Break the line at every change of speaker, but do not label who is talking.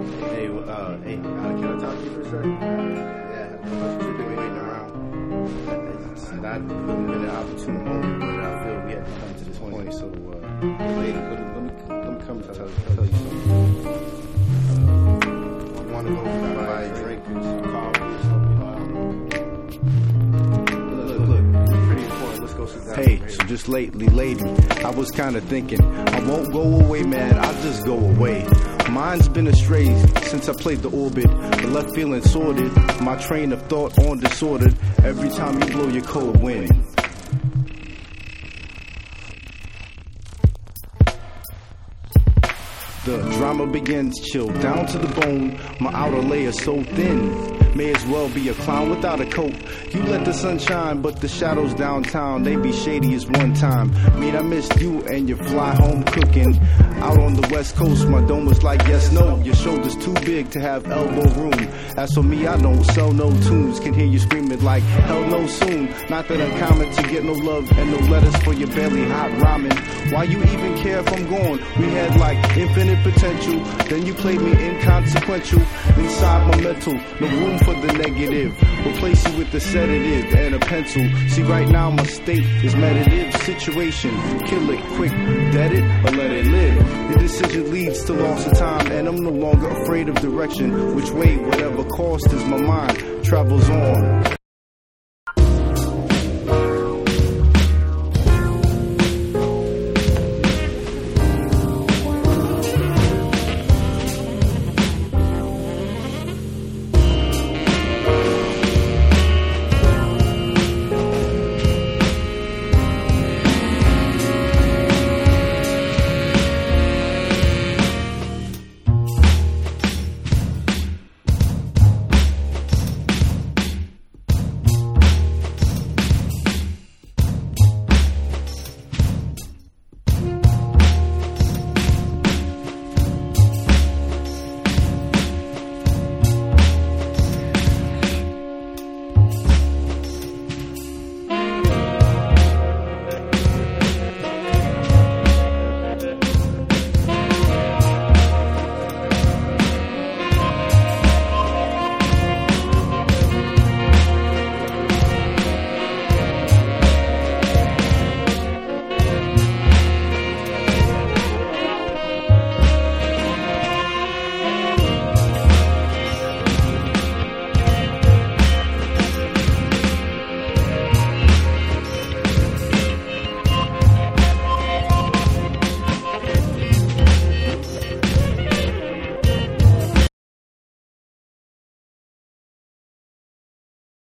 Hey, can I talk to you for a second? Yeah, I've been waiting around. I've been an opportune moment, but I feel we had to come to this point. So, let me come tell you something. You want to go buy a drink and some coffee or something? Look, pretty important. Let's go sit down.
Hey, so just lately, lady, I was kinda thinking, I won't go away, man, I'll just go away. Mine's been astray since I played the orbit, but left feeling sordid, my train of thought on disordered, every time you blow your cold wind. The drama begins, chilled down to the bone, my outer layer so thin. May as well be a clown without a coat. You let the sun shine, but the shadows downtown, they be shady as one time. Mean I missed you and your fly home cooking. Out on the west coast, my dome was like yes, no. Your shoulder's too big to have elbow room. As for me, I don't sell no tunes. Can hear you screaming like hell no soon. Not that I'm common to get no love and no letters for your barely hot ramen. Why you even care if I'm gone? We had like infinite potential. Then you played me inconsequential. Inside my mental, no room for the negative. Replace you with the sedative and a pencil. See right now my state is meditative situation. Kill it quick, dead it or let it live. The decision leads to loss of time, and I'm no longer afraid of direction. Which way, whatever cost is my mind travels on.